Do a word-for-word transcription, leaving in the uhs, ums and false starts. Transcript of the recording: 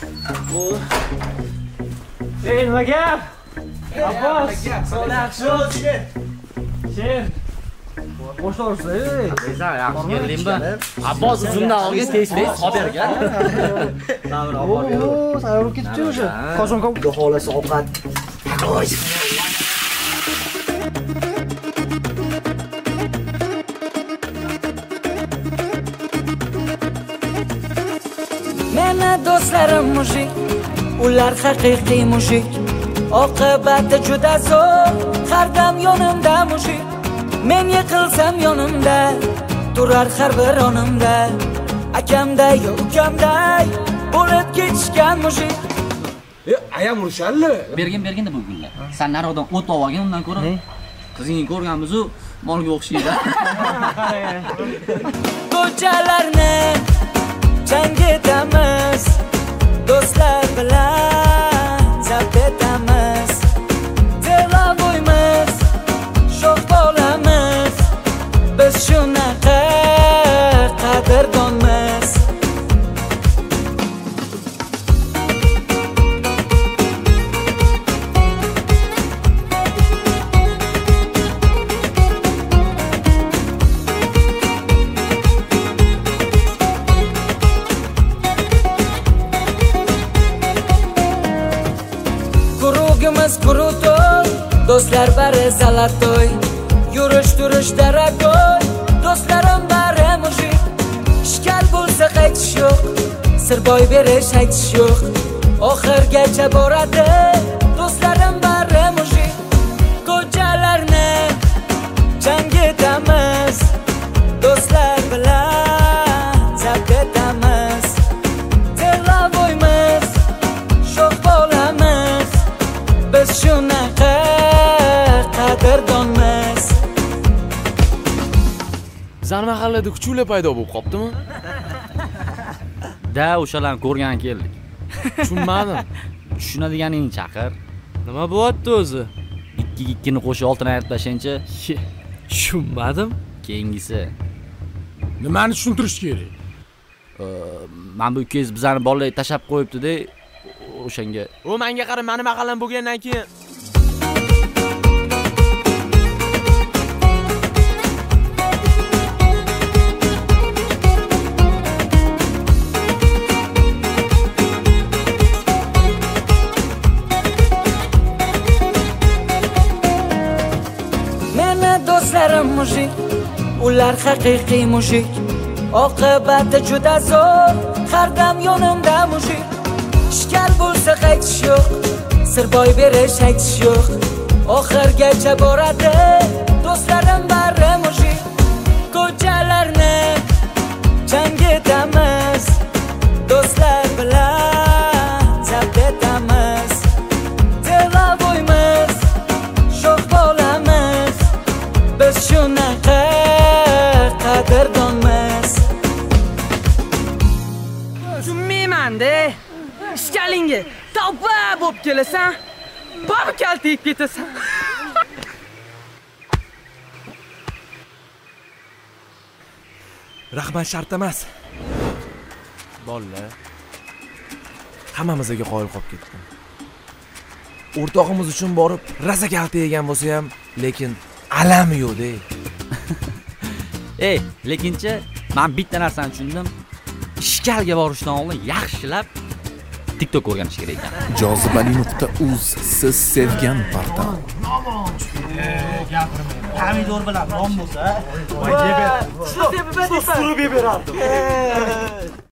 Ey, nima gap? Abbos, yaxshi. Sher. Boshlovchi, ey. Bezar, yaxshi keldingmi? Abbos uzundan olgan tez-tez xabarga. Davr olib ber. Oo, sayyor ketibdi o'sha. Qozonga xolasi ovqat. Meni do'stlarim mushik, ular haqiqiy mushik. Oqibati juda zo'r, har dam yonimda mushik. Men yiqilsam yonimda, turar har bir onimda. Akamday, ukamday, bo'lib ketishgan mushik. E, ayam urishalli. Bergin bergin deb bo'lgunlar. Sen naroqdan o't olgan undan ko'ra. Qizingni ko'rganmiz-ku, molga o'xshaydi. Ko'chalarni jang etamiz, do'stlar bilan zabt etamiz. Telaboymiz, shoh bo'lamiz, biz shunaqa qadrdonmiz. Kurugimiz kurutoy, do'stlar bari zalatoy. Yurish turish daragoy, do'stlarim bari mushik. Ishkal bo'lsa qaytish yo'q, sirboy berish aytish yo'q. Oxirgacha boradi, do'stlarim bari mushik. Ko'chalarni jang etamiz, do'stlar bilan zabt etamiz. Telaboymiz, shoh bo'lamiz, biz shunaqa qadrdonmiz. Bizning mahallada kuchuklar paydo bo'lib qoptimi? Da, o'shalarni ko'rgan keldik. Tushunmadim. Tushunadiganingni chaqir. Nima bo'lyapti o'zi? ikki ikkini qo'shib oltini ayirib tashlayinchi. Tushunmadim. Keyingisi. Nimani tushuntirish kerak? Men bu ukangiz bizlarni bolalarga tashab qo'yibdi-da, o'shanga. U menga qarab, meni mahallam bo'lgandan keyin Meni do'stlarim mushik, ular haqiqiy mushik. Oqibati juda zo'r, har dam yonimda mushik. Ishkal bo'lsa qaytish yo'q, sirboy berish aytish yo'q. Oxirgacha boradi, do'stlarim bari mushik. Ko'chalarni jang etamiz, do'stlar bilan zabt etamiz. Telaboymiz, shoh bo'lamiz, biz shunaqa qadrdonmiz. tushunmayman-da. Ishkalingga tavba bo'lib kelasan, bari kaltayib ketasan. rahmat shart emas. Bolalar hammamizga qoyil qolib ketdim. O'rtog'imiz uchun borib raza kalta yegan bo'lsa ham, lekin alami yo'q-da. Ey, lekinchi men bitta narsani tushundim. Ishkalga borishdan oldin yaxshilab TikTok o'rganish kerak ekan. jozibali nuqta uz siz sevgan portal. Pomidor bilan non bo'lsa, Voy, yeb ber. Shuni yeb ber. Surib berardim.